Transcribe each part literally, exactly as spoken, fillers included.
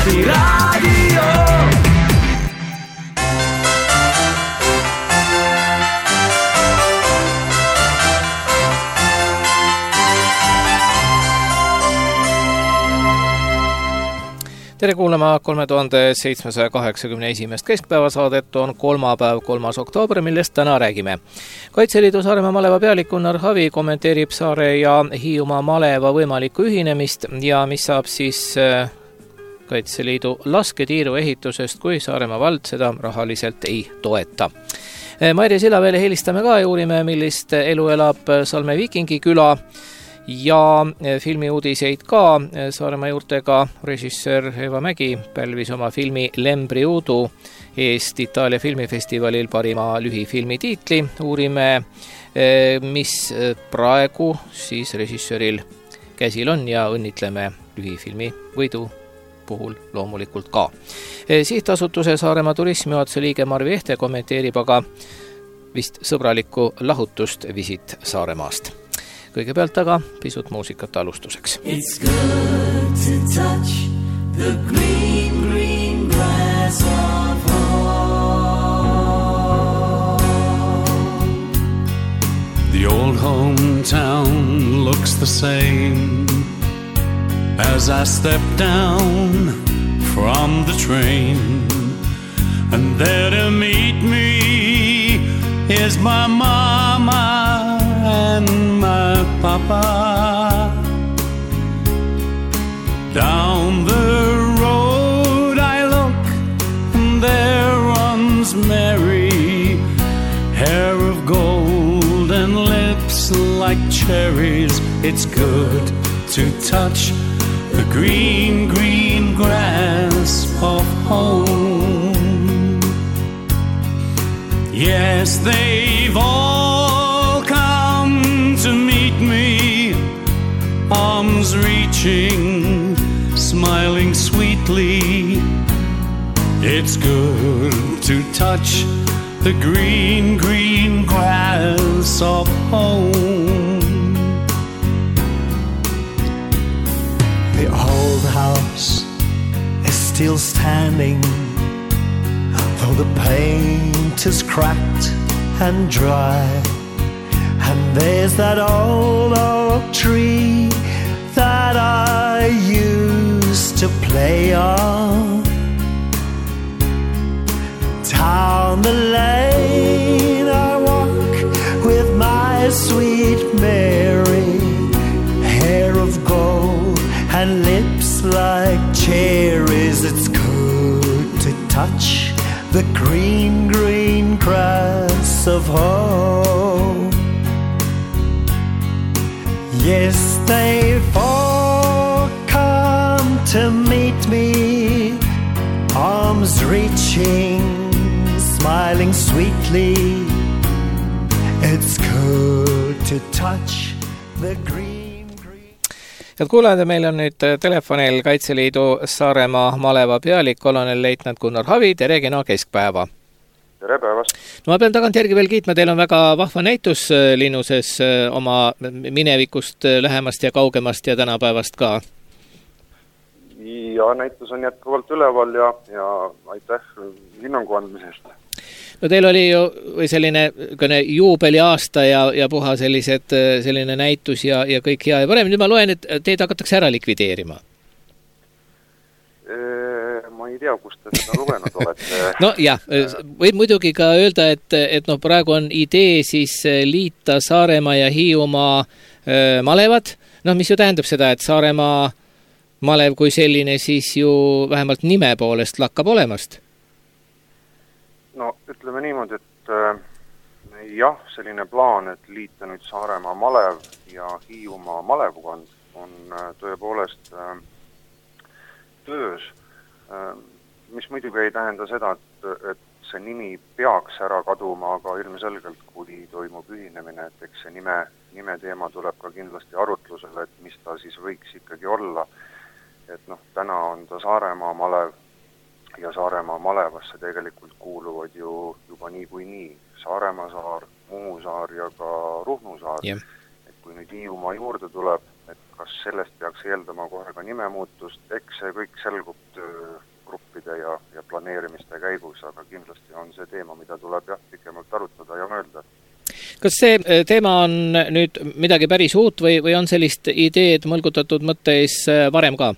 Läbi raadio. Tere kuulama kolme tuhande seitsmesaja kaheksakümne esimest keskpäevasaadet on kolmapäev, kolmas oktoober, millest täna räägime. Kaitseliidu Saaremaa maleva pealik Gunnar Havi kommenteerib Saare ja Hiiumaa maleva võimalikku ühinemist ja mis saab siis Kaitseliidu lasketiiru ehitusest, kui Saaremaa vald seda rahaliselt ei toeta. Maire Silaveele helistame ka ja uurime, millist elu elab Salme Viikingi küla ja filmi uudiseid ka. Saaremaa juurtega režissöör Eva Mägi pälvis oma filmi Lembri Udu eest Itaalia filmifestivalil parima lühifilmi tiitli. Uurime, mis praegu siis režissööril käsil on ja õnnitleme lühifilmi võidu puhul loomulikult ka. Sihtasutuse Saaremaa turismijuhatuse liige Marvi Ehte kommenteerib aga vist sõbralikku lahutust Visit Saaremaast. Kõigepealt aga pisut muusikat alustuseks. It's good to touch the green, green grass of home. The old hometown looks the same as I step down from the train, and there to meet me is my mama and my papa. Down the road I look, and there runs Mary, hair of gold and lips like cherries. It's good to touch the green, green grass of home. Yes, they've all come to meet me, arms reaching, smiling sweetly. It's good to touch the green, green grass of home. The old house is still standing, though the paint is cracked and dry. And there's that old oak tree that I used to play on. Down the lane I walk with my sweet Mary, hair of gold and lips like cherries. It's good to touch the green, green grass of home. Yes, they've all come to meet me, arms reaching, smiling sweetly. It's good to touch the green, green. Head kuulajad, meil on nüüd telefonil Kaitseliidu Saaremaa maleva pealik kolonel leitnant Gunnar Havi. Tere, kena keskpäeva. Tere päevast. No ma pean tagant järgi veel kiitma, teil on väga vahva näitus linnuses oma minevikust, lähemast ja kaugemast ja tänapäevast ka. Ja näitus on jätkuvalt üleval ja, ja aitäh hinnangu andmisest. No teil oli ju selline juubeli aasta ja, ja puha sellised, selline näitus ja, ja kõik hea ja parem. Nüüd ma loen, et teid hakatakse ära likvideerima. Ma ei tea, kust te seda lugenud olete. No jah, võib muidugi ka öelda, et, et no, praegu on idee siis liita Saaremaa ja Hiiumaa malevad. No mis ju tähendab seda, et Saaremaa malev kui selline siis ju vähemalt nime poolest lakkab olemast. No ütleme niimoodi, et äh, jah, selline plaan, et liita nüüd Saaremaa malev ja Hiiumaa malevukond on äh, tõepoolest äh, töös. Mis muidugi ei tähenda seda, et, et see nimi peaks ära kaduma, aga ilmselgelt, kui toimub ühinemine, et eks see nime, nime teema tuleb ka kindlasti arutlusele, et mis ta siis võiks ikkagi olla. Et noh, täna on ta Saaremaa malev ja Saaremaa malevasse tegelikult kuuluvad ju juba nii kui nii Saaremaa saar, Muhu saar ja ka Ruhnu saar. Yeah. Et kui nüüd Hiiumaa juurde tuleb, et kas sellest peaks eeldama kohe ka nimemuutust, eks see kõik selgub töö gruppide ja, ja planeerimiste käigus, aga kindlasti on see teema, mida tuleb jah, pikemalt arutada ja mõelda. Kas see teema on nüüd midagi päris uut või, või on sellist ideed mõlgutatud mõtteis varem ka?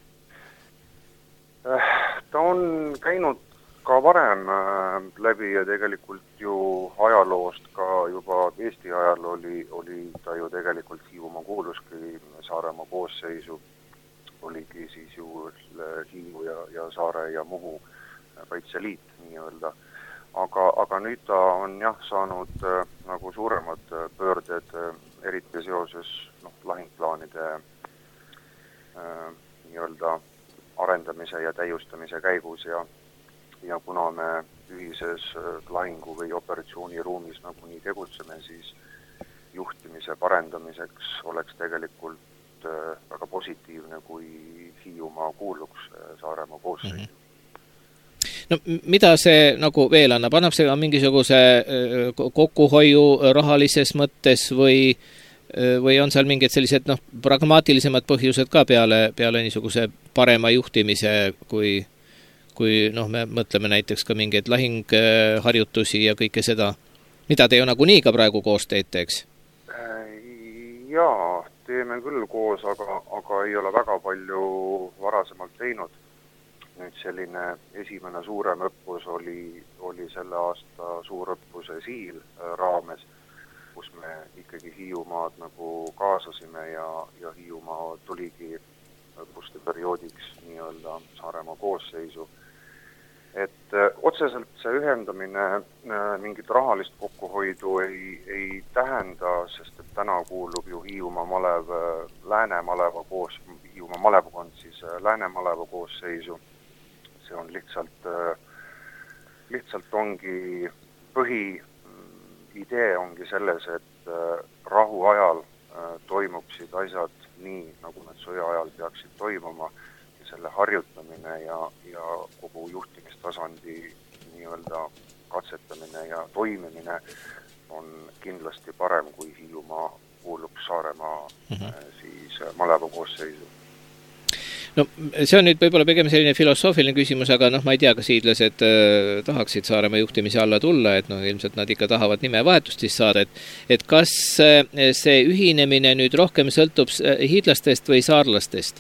Ta on käinud ka varem läbi ja tegelikult ju ajaloost ka juba Eesti ajal oli, oli ta ju tegelikult Hiiumaa kuuluski Saaremaa koosseisu, oligi siis ju Hiiu ja, ja Saare ja Muhu kaitseliit nii-öelda. Aga, aga nüüd ta on jah saanud äh, nagu suuremad pöörded, äh, eriti seoses noh, lahingplaanide äh, nii-öelda arendamise ja täiustamise käigus ja, ja kuna me ühises äh, lahingu- või operatsiooniruumis nagu nii tegutseme, siis juhtimise parendamiseks oleks tegelikult äh, väga positiivne, kui Hiiumaa kuuluks äh, Saaremaa koosseisu. Mm-hmm. No mida see nagu veel annab? Annab see mingisuguse kokkuhoiu rahalises mõttes või, või on seal mingid sellised noh, pragmaatilisemad põhjused ka peale, peale niisuguse parema juhtimise, kui, kui noh, me mõtleme näiteks ka mingeid lahingharjutusi ja kõike seda, mida te ju nagunii ka praegu koos teete, eks? Jaa, teeme küll koos, aga, aga ei ole väga palju varasemalt teinud. Nüüd selline esimene suurem õppus oli, oli selle aasta suurõppuse Siil raames, kus me ikkagi Hiiumaad nagu kaasasime ja, ja Hiiumaa tuligi õppuste perioodiks nii-öelda Saaremaa koosseisu. Et äh, otseselt see ühendamine äh, mingit rahalist kokkuhoidu ei, ei tähenda, sest et täna kuulub ju Hiiumaa malev äh, Lääne maleva koos, Hiiumaa malevkond siis äh, Lääne maleva koosseisu. See on lihtsalt, lihtsalt ongi põhi idee ongi selles, et rahu ajal toimuksid asjad nii, nagu nad sõja ajal peaksid toimuma ja selle harjutamine ja, ja kogu juhtimistasandi nii-öelda katsetamine ja toimimine on kindlasti parem, kui Hiiumaa kuulub Saaremaa mm-hmm. siis maleva koosseisu. No see on nüüd võib-olla pigem selline filosoofiline küsimus, aga noh, ma ei tea, kas hiidlased äh, tahaksid Saaremaa juhtimise alla tulla, et noh, ilmselt nad ikka tahavad nimevahetust siis saada, et, et kas äh, see ühinemine nüüd rohkem sõltub hiidlastest või saarlastest?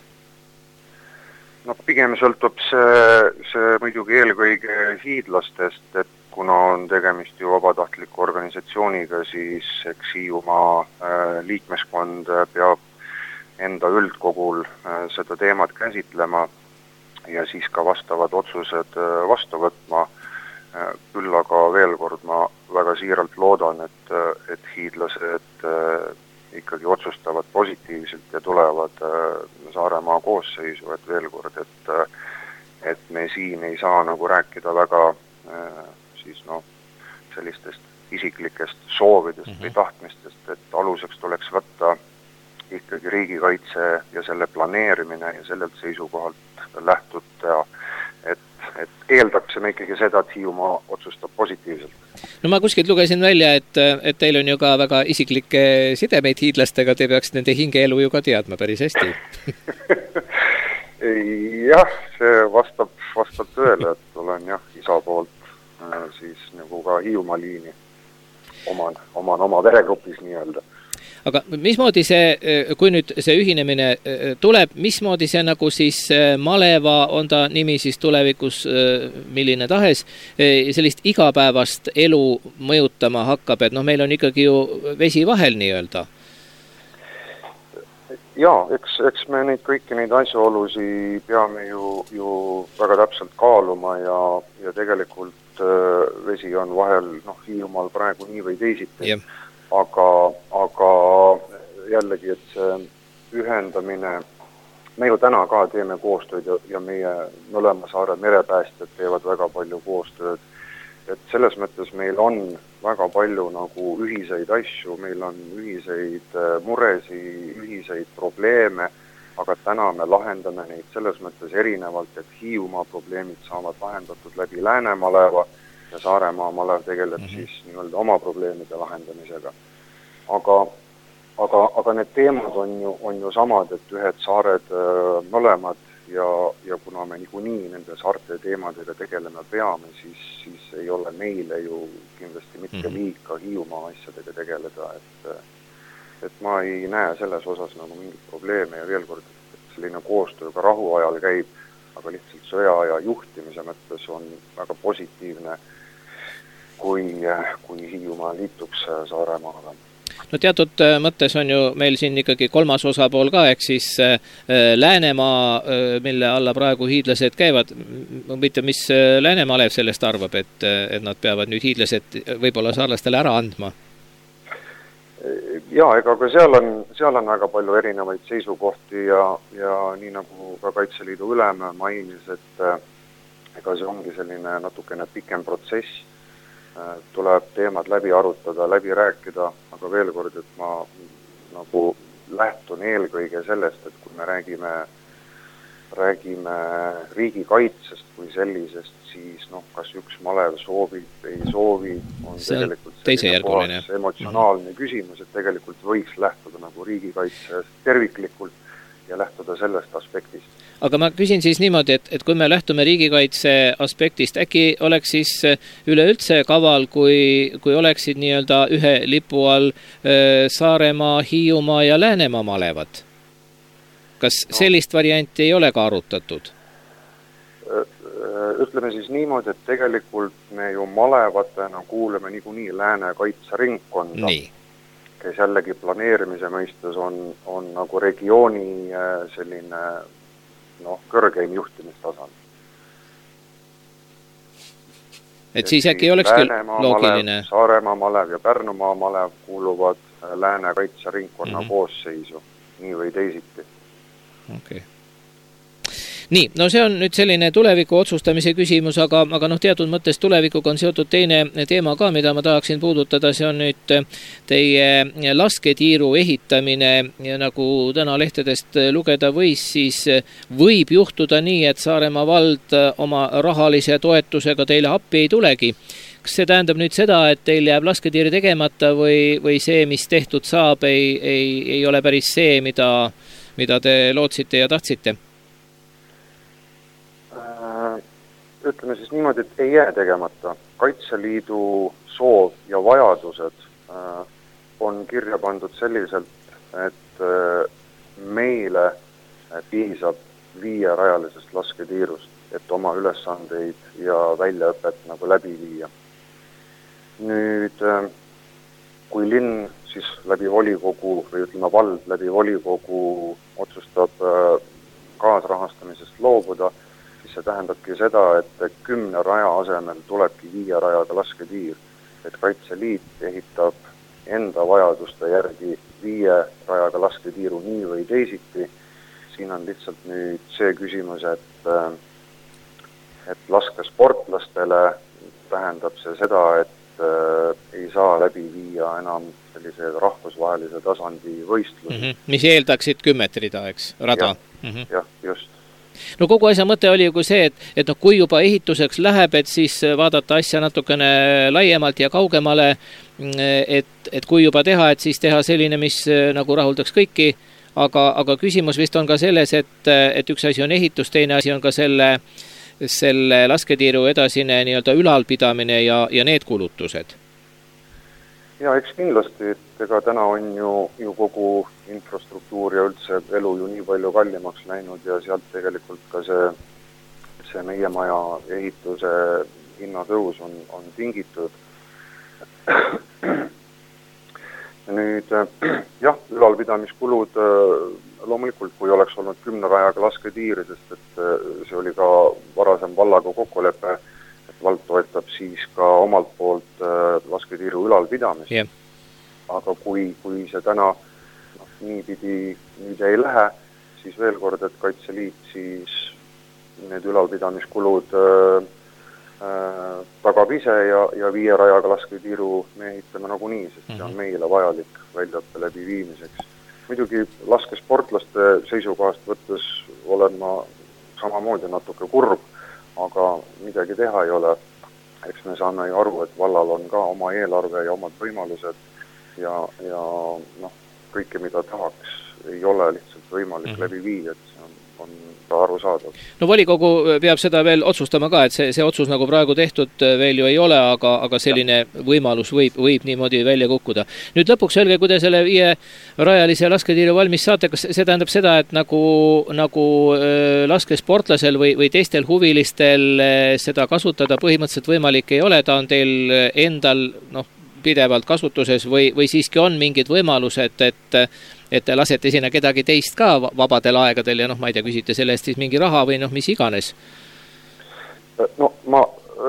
No pigem sõltub see, see muidugi eelkõige hiidlastest, et kuna on tegemist ju vabatahtliku organisatsiooniga, siis eks Hiiumaa äh, liikmeskond peab enda üldkogul seda teemat käsitlema ja siis ka vastavad otsused vastu võtma. Küll aga veel kord ma väga siiralt loodan, et, et hiidlased ikkagi otsustavad positiivselt ja tulevad Saaremaa koosseisu, et veel kord, et, et me siin ei saa nagu rääkida väga siis noh, sellistest isiklikest soovidest mm-hmm. või tahtmistest, et aluseks tuleks võtta ikkagi riigikaitse ja selle planeerimine ja sellelt seisukohalt lähtuda, et, et eeldaksime ikkagi seda, et Hiiumaa otsustab positiivselt. No ma kuskilt lugesin välja, et, et teil on ju ka väga isiklikke sidemeid hiidlastega, te peaks nende hingeelu ju ka teadma päris hästi. jah, see vastab, vastab tõele, et olen jah, isa poolt siis nagu ka Hiiumaa liini oman, oman oma veregrupis nii-öelda. Aga mismoodi see, kui nüüd see ühinemine tuleb, mismoodi see nagu siis maleva, on ta nimi siis tulevikus milline tahes, sellist igapäevast elu mõjutama hakkab, et noh, meil on ikkagi ju vesi vahel nii-öelda? Jaa, eks, eks me neid kõiki neid asjaolusi peame ju, ju väga täpselt kaaluma ja, ja tegelikult vesi on vahel noh, Hiiumaal praegu nii või teisiti. Yeah. Aga, aga jällegi, et see ühendamine, me ju täna ka teeme koostööd ja, ja meie mõlema saare merepäästjad teevad väga palju koostööd, et selles mõttes meil on väga palju nagu ühiseid asju, meil on ühiseid muresi, ühiseid probleeme, aga täna me lahendame neid selles mõttes erinevalt, et Hiiumaa probleemid saavad lahendatud läbi Lääne maleva ja Saaremaa malev tegeleb mm-hmm. siis nii-öelda oma probleemide lahendamisega. Aga, aga, aga need teemad on ju, on ju samad, et ühed saared mõlemad ja, ja kuna me niikuinii nende saarte teemadega tegeleme peame, siis, siis ei ole meile ju kindlasti mitte liika Hiiumaa asjadega tegeleda, et, et ma ei näe selles osas nagu mingit probleeme ja veel kord, et selline koostöö ka rahuajal käib, aga lihtsalt sõjaaja juhtimise mõttes on väga positiivne, kui, kui Hiiumaa liituks Saaremaaga. No teatud mõttes on ju meil siin ikkagi kolmas osapool ka, ehk siis Läänemaa, mille alla praegu hiidlased käivad. Mitte, mis Läänemalev sellest arvab, et, et nad peavad nüüd hiidlased võib-olla saarlastele ära andma? Ja, ega ka seal on, seal on väga palju erinevaid seisukohti ja, ja nii nagu ka Kaitseliidu ülem mainis, et ega see ongi selline natukene pikem protsess, tuleb teemad läbi arutada, läbi rääkida, aga veel kord, et ma nagu lähtun eelkõige sellest, et kui me räägime, räägime riigikaitsest kui sellisest, siis noh, kas üks malev soovib, ei soovi, on see tegelikult selline emotsionaalne mm-hmm. küsimus, et tegelikult võiks lähtuda nagu riigikaitsest terviklikult ja lähtuda sellest aspektist. Aga ma küsin siis niimoodi, et, et kui me lähtume riigikaitse aspektist, äkki oleks siis üleüldse kaval, kui, kui oleksid nii-öelda ühe lipu all Saaremaa, Hiiumaa ja Läänemaa malevad? Kas no. sellist varianti ei ole ka arutatud? Ütleme siis niimoodi, et tegelikult me ju malevatena kuuleme niikuinii Lääne kaitseringkonda, nii. kes jällegi planeerimise mõistes on, on nagu regiooni selline noh, kõrgeim juhtimistasand. Et siis äkki oleks küll loogiline. Malev, Saaremaa malev ja Pärnumaa malev kuuluvad Lääne kaitseringkonna mm-hmm. koosseisu, nii või teisiti. Okei. Okay. Nii, no see on nüüd selline tuleviku otsustamise küsimus, aga, aga noh, teatud mõttes tulevikuga on seotud teine teema ka, mida ma tahaksin puudutada, see on nüüd teie lasketiiru ehitamine ja nagu täna lehtedest lugeda võis, siis võib juhtuda nii, et Saaremaa vald oma rahalise toetusega teile appi ei tulegi. Kas see tähendab nüüd seda, et teil jääb lasketiir tegemata või, või see, mis tehtud saab, ei, ei, ei ole päris see, mida, mida te lootsite ja tahtsite? Ütleme siis niimoodi, et ei jää tegemata. Kaitseliidu soov ja vajadused on kirja pandud selliselt, et meile piisab viierajalisest lasketiirust, et oma ülesandeid ja väljaõpet nagu läbi viia. Nüüd, kui linn siis läbi volikogu või ütleme vald läbi volikogu otsustab kaasrahastamisest loobuda, see tähendabki seda, et kümne raja asemel tulebki viie rajaga lasketiir, et Kaitseliit ehitab enda vajaduste järgi viie rajaga lasketiiru nii või teisiti. Siin on lihtsalt nüüd see küsimus, et, et laskesportlastele tähendab see seda, et äh, ei saa läbi viia enam sellise rahvusvahelise tasandi võistlusi. Mm-hmm. Mis eeldaksid kümmet rida, eks? Rada? Jah, mm-hmm. jah, just. No kogu asja mõte oli ju see, et, et no, kui juba ehituseks läheb, et siis vaadata asja natukene laiemalt ja kaugemale, et, et kui juba teha, et siis teha selline, mis nagu rahuldaks kõiki, aga, aga küsimus vist on ka selles, et, et üks asi on ehitus, teine asi on ka selle, selle lasketiiru edasine nii-öelda ülalpidamine ja, ja need kulutused. Ja eks kindlasti, et ega täna on ju, ju kogu infrastruktuur ja üldse elu ju nii palju kallimaks läinud ja sealt tegelikult ka see, see meie maja ehituse hinnatõus on, on tingitud. Nüüd jah, ülalpidamiskulud loomulikult, kui oleks olnud kümne rajaga lasketiiri, sest et see oli ka varasem vallaga kokkulepe, et vald toetab siis ka omalt poolt lasketiiru ülalpidamist. Yeah. Aga kui, kui see täna no, niipidi nüüd ei lähe, siis veel kord, et Kaitseliit siis need ülalpidamiskulud äh, äh, tagab ise ja, ja viie rajaga lasketiiru me ehitame nagu nii, sest see on meile vajalik väljaõppe läbi viimiseks. Muidugi laskesportlaste seisukohast võttes olen ma samamoodi natuke kurb, aga midagi teha ei ole. Eks me saame ju aru, et vallal on ka oma eelarve ja omad võimalused ja, ja noh, kõike, mida tahaks, ei ole lihtsalt võimalik mm-hmm. läbi viia, et see on on ta arusaadav. No volikogu peab seda veel otsustama ka, et see, see otsus nagu praegu tehtud veel ju ei ole, aga, aga selline ja. võimalus võib, võib niimoodi välja kukkuda. Nüüd lõpuks öelge, kui te selle viie rajalise lasketiiru valmis saate, kas see tähendab seda, et nagu, nagu laskesportlasel või, või teistel huvilistel seda kasutada põhimõtteliselt võimalik ei ole, ta on teil endal noh, pidevalt kasutuses või, või siiski on mingid võimalused, et et te lasete sinna kedagi teist ka vabadel aegadel ja noh, ma ei tea, küsite selle eest siis mingi raha või noh, mis iganes? No ma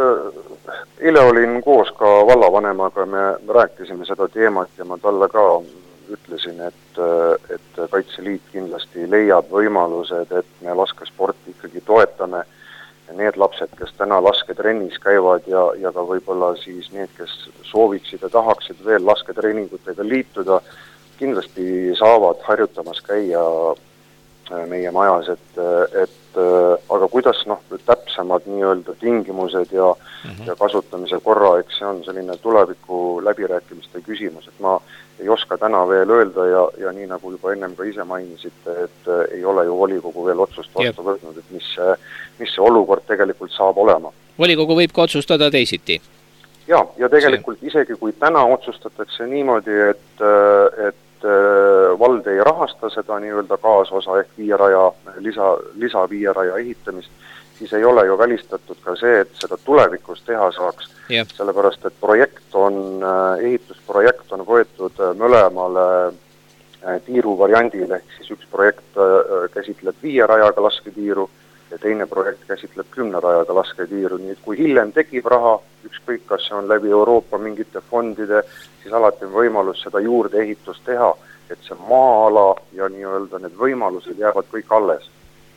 eile olin koos ka vallavanemaga, me rääkisime seda teemat ja ma talle ka ütlesin, et, et Kaitseliit kindlasti leiab võimalused, et me laskesporti ikkagi toetame ja need lapsed, kes täna lasketrennis käivad ja, ja ka võib-olla siis need, kes sooviksid ja tahaksid veel lasketreeningutega liituda, kindlasti saavad harjutamas käia meie majas, et, et aga kuidas noh, täpsemad nii-öelda tingimused ja, mm-hmm. ja kasutamise korra, eks see on selline tuleviku läbirääkimiste küsimus, et ma ei oska täna veel öelda ja, ja nii nagu juba ennem ka ise mainisite, et ei ole ju volikogu veel otsust vastu yep. võtnud, et mis see, mis see olukord tegelikult saab olema. Volikogu võib ka otsustada teisiti? Ja, ja tegelikult see. Isegi kui täna otsustatakse niimoodi, et, et vald ei rahasta seda nii-öelda kaasosa ehk viieraja, lisa, lisa viieraja ehitamist, siis ei ole ju välistatud ka see, et seda tulevikus teha saaks. Yeah. Sellepärast, et projekt on, ehitusprojekt on võetud mõlemale tiiru variandile, ehk siis üks projekt käsitleb viierajaga lasketiiru ja teine projekt käsitleb kümnerajaga lasketiiru, nii et kui hiljem tekib raha, ükskõik kas see on läbi Euroopa mingite fondide, siis alati on võimalus seda juurde ehitust teha, et see maa-ala ja nii-öelda need võimalused jäävad kõik alles.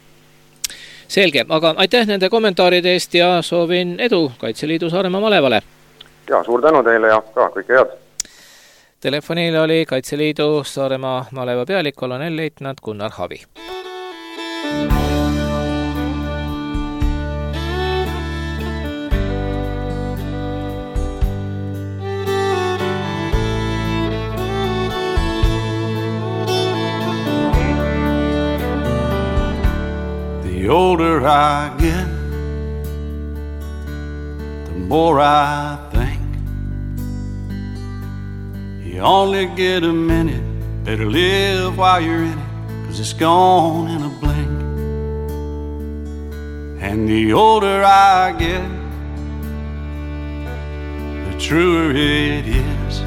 Selge, aga aitäh nende kommentaaride eest ja soovin edu Kaitseliidu Saaremaa malevale. Ja, suur tänu teile ja ka kõike head. Telefonil oli Kaitseliidu Saaremaa maleva pealik kolonelleitnant Gunnar Havi. The older I get, the more I think you only get a minute, better live while you're in it, 'cause it's gone in a blink. And the older I get, the truer it is.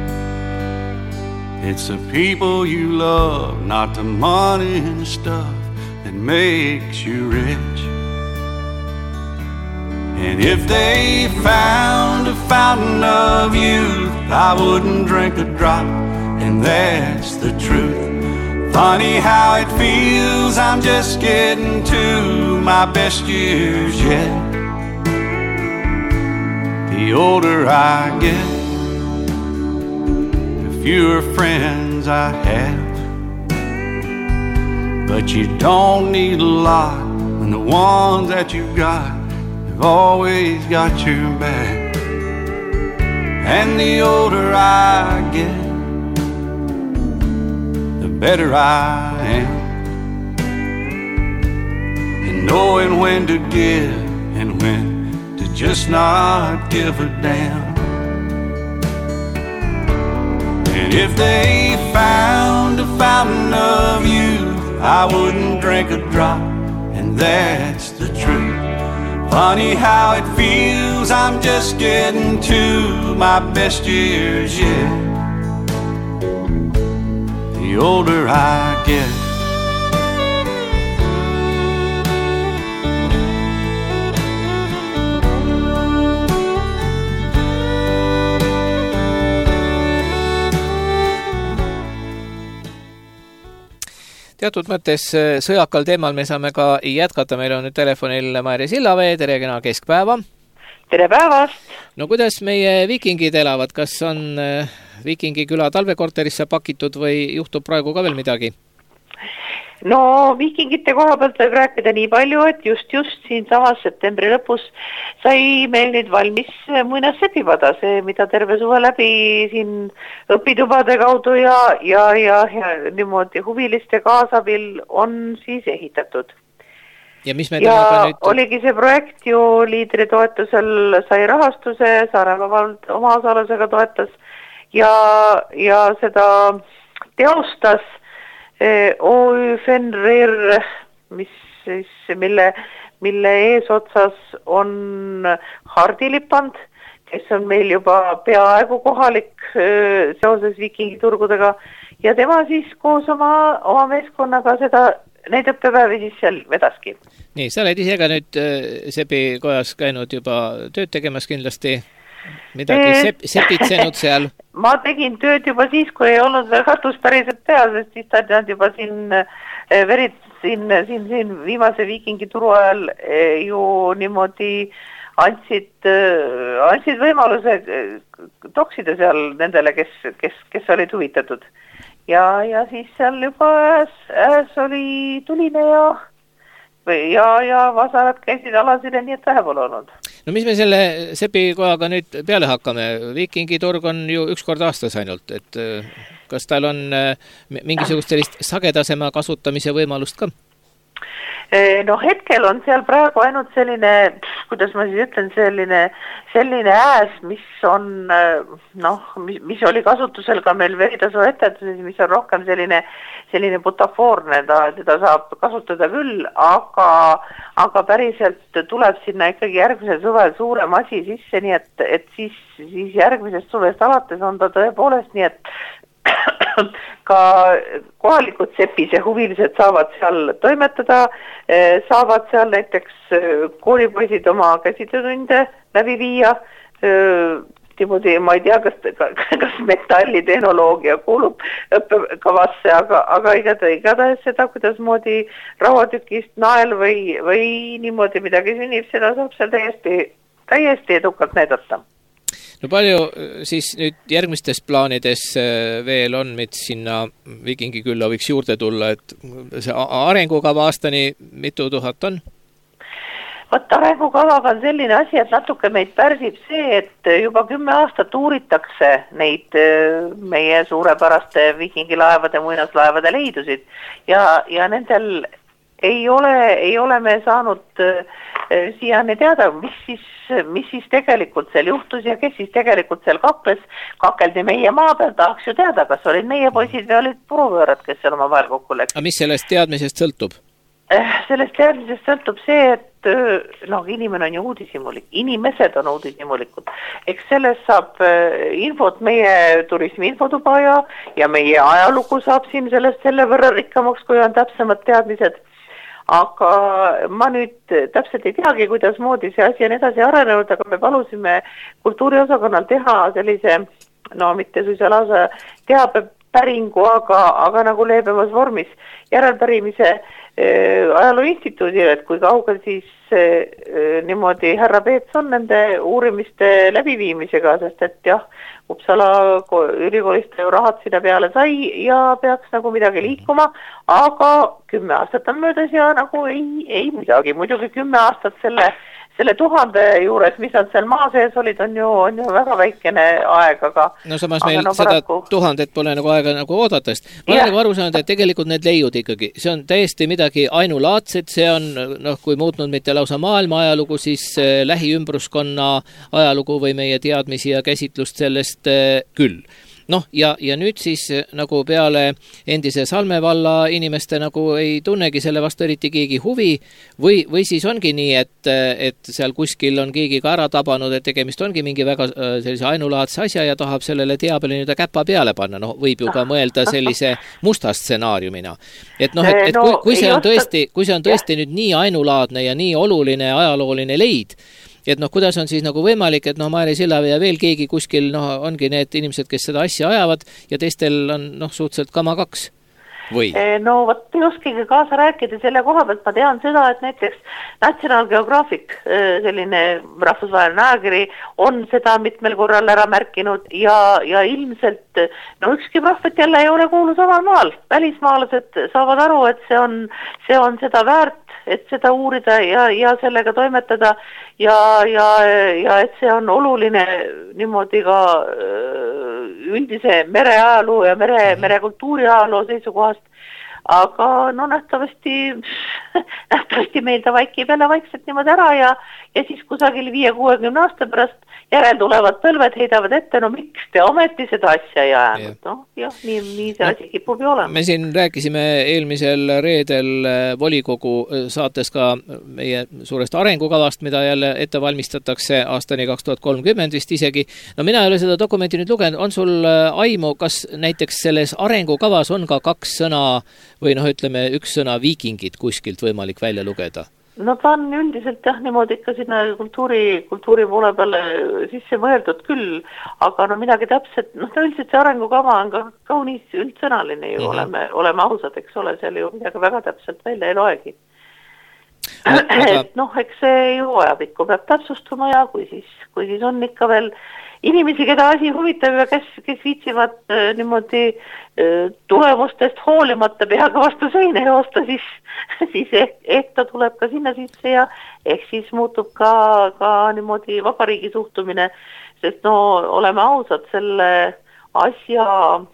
It's the people you love, not the money and stuff that makes you rich. And if they found a fountain of youth, I wouldn't drink a drop, and that's the truth. Funny how it feels, I'm just getting to my best years yet. The older I get, the fewer friends I have. But you don't need a lot when the ones that you got have always got your back. And the older I get, the better I am in knowing when to give and when to just not give a damn. And if they found a fountain of youth, I wouldn't drink a drop, and that's the truth. Funny how it feels, I'm just getting to my best years yet. The older I get. Teatud mõttes sõjakal teemal me saame ka jätkata. Meil on nüüd telefonil Maire Sillavee, tere kena keskpäeva. Tere päevast. No kuidas meie vikingid elavad? Kas on Vikingi küla talvekorterisse pakitud või juhtub praegu ka veel midagi? no viikingite koha pealt võib rääkida nii palju, et just just siin samas septembri lõpus sai meil nüüd valmis muinassepipada, see, mida terve suve läbi siin õpitubade kaudu ja, ja, ja, ja niimoodi huviliste kaasabil on siis ehitatud. Ja, mis me ja nüüd... oligi see projekt ju liidri toetusel sai rahastuse, Saaremaa vald oma osalusega toetas ja, ja seda teostas O Ü Fenrir, mis siis, mille, mille eesotsas on Hardi Lipand, kes on meil juba peaaegu kohalik seoses viikingiturgudega ja tema siis koos oma, oma meeskonnaga seda, neid õppepäevi siis seal vedaski. Nii, sa oled ise ka nüüd Sepi kojas käinud juba tööd tegemas kindlasti, midagi sep, sepitsenud seal? Ma tegin tööd juba siis, kui ei olnud veel katus päriselt peal, sest siis ta juba siin verid, siin, siin, siin viimase viikingi turu ajal ju niimoodi andsid, andsid võimaluse toksida seal nendele, kes, kes, kes olid huvitatud. Ja, ja siis seal juba ääs, ääs oli tuline ja, ja, ja vasarad käisid alasile, nii et vähe pole olnud. No mis me selle Sepi kojaga nüüd peale hakkame? Viikingiturg on ju üks kord aastas ainult, et kas tal on mingisugust sellist sagedasema kasutamise võimalust ka? No hetkel on seal praegu ainult selline, kuidas ma siis ütlen, selline, selline ääs, mis on, noh, mis, mis oli kasutusel ka meil veritasu ettetuses, mis on rohkem selline, selline butafoorne, ta, teda saab kasutada küll, aga, aga päriselt tuleb sinna ikkagi järgmisel suvel suurem asi sisse, nii et, et siis, siis järgmisest suvest alates on ta tõepoolest nii, et ka kohalikud sepis ja huvilised saavad seal toimetada, saavad seal näiteks koolipoisid oma käsitlustunde läbi viia, niimoodi, ma ei tea, kas, kas metallitehnoloogia kuulub õppekavasse, aga, aga igatahes, igatahes seda, kuidas moodi rauatükist nael või, või niimoodi midagi sünnib, seda saab seal täiesti, täiesti edukalt näidata. No palju siis nüüd järgmistes plaanides veel on, mis sinna Viikingikülla võiks juurde tulla, et see arengukava aastani mitu tuhat on? Võt arengukavaga on selline asi, et natuke meid pärsib see, et juba kümme aastat uuritakse neid meie suurepäraste viikingilaevade, muinaslaevade leidusid ja, ja nendel ei ole, ei ole me saanud siiani teada, mis siis, mis siis tegelikult seal juhtus ja kes siis tegelikult seal kakles, kakeldi meie maa peal, tahaks ju teada, kas olid meie poisid või olid puruvöörad, kes seal oma vahel kokku läks. Aga mis sellest teadmisest sõltub? Sellest teadmisest sõltub see, et noh, inimene on ju uudishimulik, inimesed on uudishimulikud. Eks sellest saab infot meie turismi infotuba ja, ja meie ajalugu saab siin sellest selle võrra rikkamaks, kui on täpsemad teadmised. Aga ma nüüd täpselt ei teagi, kuidas moodi see asi on edasi arenenud, aga me palusime kultuuriosakonnal teha sellise, no mitte suisa lausa teabepäringu, aga, aga nagu leebemas vormis järelpärimise äh, ajaloo instituudile, et kui kaugel siis äh, niimoodi härra Peets on nende uurimiste läbiviimisega, sest et jah, Uppsala ülikoolist ju rahad sinna peale sai ja peaks nagu midagi liikuma, aga kümme aastat on möödas ja nagu ei, ei midagi. Muidugi kümme aastat selle, selle tuhande juures, mis on seal maa sees olid, on ju, on ju väga väikene aeg, aga... No samas meil no, seda paraku... tuhandet pole nagu aega nagu oodatast. Ma olen nagu aru saanud, et tegelikult need leiud ikkagi, see on täiesti midagi ainulaadset, see on, noh, kui muutnud mitte lausa maailma ajalugu, siis lähiümbruskonna ajalugu või meie teadmisi ja käsitlust sellest küll. Noh, ja, ja nüüd siis nagu peale endise Salme valla inimeste nagu ei tunnegi selle vastu eriti keegi huvi või, või siis ongi nii, et, et seal kuskil on keegi ka ära tabanud, et tegemist ongi mingi väga sellise ainulaadse asja ja tahab sellele teabele nüüd käpa peale panna. No, võib ju ka mõelda sellise musta stsenaariumina. Et noh, et, et kui, kui see on tõesti, kui see on tõesti nüüd nii ainulaadne ja nii oluline ajalooline leid, et noh, kuidas on siis nagu võimalik, et noh, Maire Sillavi ja veel keegi kuskil, noh, ongi need inimesed, kes seda asja ajavad ja teistel on noh, suhteliselt kama kaks. Või? No vot, ei oskagi kaasa rääkida selle koha pealt, ma tean seda, et näiteks National Geographic, selline rahvusvaheline ajakiri, on seda mitmel korral ära märkinud ja, ja ilmselt, no ükski prohvet jälle ei ole kuulus omal maal. Välismaalased saavad aru, et see on, see on seda väärt, et seda uurida ja, ja sellega toimetada ja, ja, ja et see on oluline niimoodi ka üldise mereajaloo ja mere, merekultuuri ajaloo seisukohast. Aga no nähtavasti, nähtavasti meil ta vaikib jälle vaikselt niimoodi ära ja, ja siis kusagil viie kuuekümne aasta pärast järel tulevad põlved, heidavad ette, no miks te ometi seda asja ei ajanud? No jah, nii, nii see asi kipub ju olema. Me siin rääkisime eelmisel reedel volikogu saates ka meie suurest arengukavast, mida jälle ette valmistatakse aastani kaks tuhat kolmkümmend vist isegi. No mina ei ole seda dokumenti nüüd lugenud, on sul aimu, kas näiteks selles arengukavas on ka kaks sõna või noh, ütleme üks sõna viikingid kuskilt võimalik välja lugeda? No ta on üldiselt jah, niimoodi ikka sinna kultuuri, kultuuri poole peale sisse mõeldud küll, aga no midagi täpselt, noh ta üldiselt see arengukava on ka kaunis üldsõnaline ju, mm-hmm. oleme, oleme ausad, eks ole, seal ju midagi väga täpselt välja ei loegi. Aga... et noh, eks see ju ajapikku peab täpsustuma ja kui siis, kui siis on ikka veel inimesi, keda asi huvitab ja kes, kes viitsivad äh, niimoodi äh, tulemustest hoolimata peaga vastu seina joosta, siis, siis ehk, ehk ta tuleb ka sinna sisse ja ehk siis muutub ka, ka niimoodi vabariigi suhtumine, sest no oleme ausad selle asja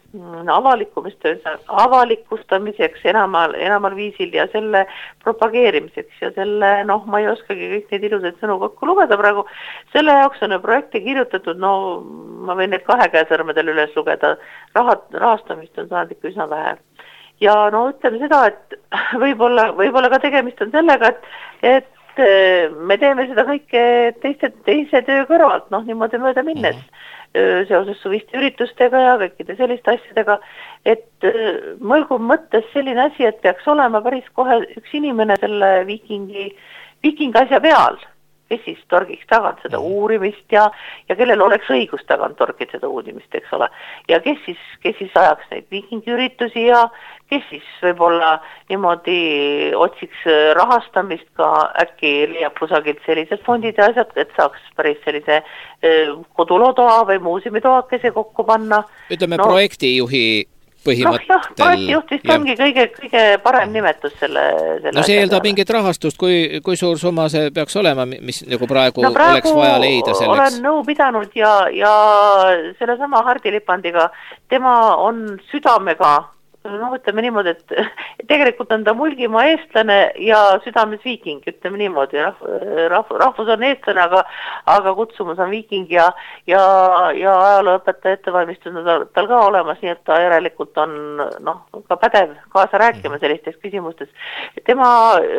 avalikustamiseks enamal, enamal viisil ja selle propageerimiseks ja selle, noh, ma ei oskagi kõik neid ilusaid sõnu kokku lugeda praegu, selle jaoks on projekti kirjutatud, no ma võin neid kahe käesõrmedel üles lugeda, rahad, rahastamist on saanud ikka üsna vähe. Ja no ütleme seda, et võib-olla, võib-olla ka tegemist on sellega, et, et me teeme seda kõike teiste, teise töö kõrvalt, noh, niimoodi mööda minnes. Mm-hmm. seoses suviste üritustega ja kõikide selliste asjadega, et mõlgub mõttes selline asi, et peaks olema päris kohe üks inimene selle viikingi, viikingi asja peal, kes siis torgiks tagant seda uurimist ja, ja kellel oleks õigus tagant torgida seda uurimist, eks ole. Ja kes siis, kes siis ajaks neid viikingi üritusi ja kes siis võib-olla niimoodi otsiks rahastamist ka äkki leiab kusagilt sellised fondid ja asjad, et saaks päris sellise kodulootoa või muuseumitoakese kokku panna. Ütleme no, projektijuhi põhimõttel. Noh, jah, projektijuht vist ongi kõige, kõige parem nimetus selle, selle no see eeldab mingit rahastust, kui, kui suur summa see peaks olema, mis nagu praegu, no praegu oleks vaja leida selleks? Olen nõu pidanud ja, ja selle sama Hardi Lipandiga, tema on südamega, noh, ütleme niimoodi, et tegelikult on ta Mulgimaa eestlane ja südames viiking, ütleme niimoodi, rahv, rahvus on eestlane, aga, aga kutsumus on viiking ja, ja, ja ajalooõpetaja ettevalmistus on tal ka olemas, nii et ta järelikult on noh, ka pädev kaasa rääkima sellistes küsimustes. Tema,